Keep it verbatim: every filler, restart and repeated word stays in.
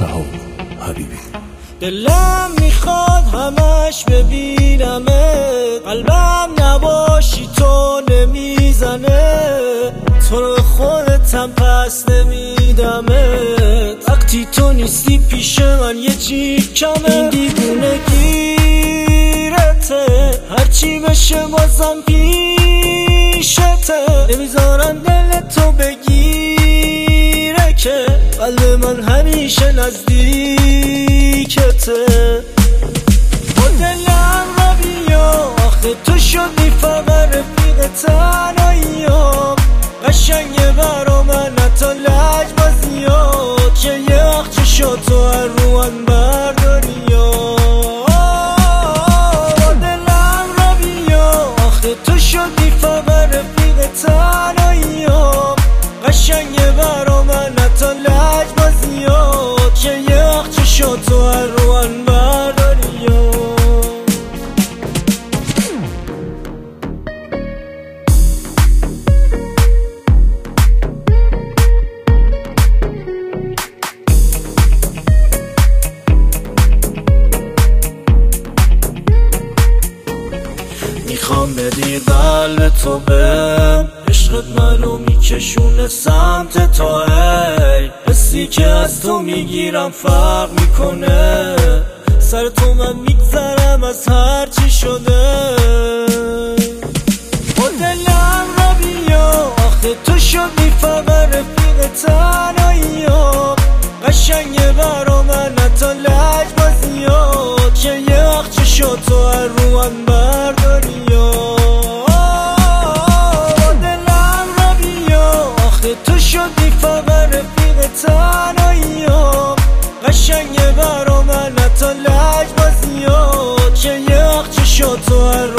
رها حبیبی. دلم میخواد همش ببینمت، قلبم نباشی تو نمیزنه، تو رو خودتم پس نمیدمت، وقتی تو نیستی پیش من یه چیز کمه. این دیوونه گیرته، هرچی بشه بازم پیشته، نمیذارن دل تو بگیره که قلب من همیشه نزدیکته. با دلم را بیا، آخه تو شدی فقط رفیق تنهاییام، قشنگه برا من حتی لجبازیات که یه وقت چشاتو هر روان برداری. با دلم را بیا، آخه تو شدی فقط رفیق تنهاییام، قشنگه برا من حتی لجبازیات که یه وقت چشاتو هر روان برداری. میخوام بدی قلب تو بهم، عشقت منو میکشونه سمت تو، ای حسی که از تو میگیرم فرق میکنه، سر تو من میگذرم از هر چی شده. با دلم را بیا، آخه تو شدی فقط رفیق تنهاییام، قشنگه برا من حتی لجبازیات که یه وقت چشاتو هر روان برداری. با دلم را بیا، آخه تو شدی فقط رفیق تنهاییام، قشنگه برا من حتی لجبازیات که یه وقت چشاتو هر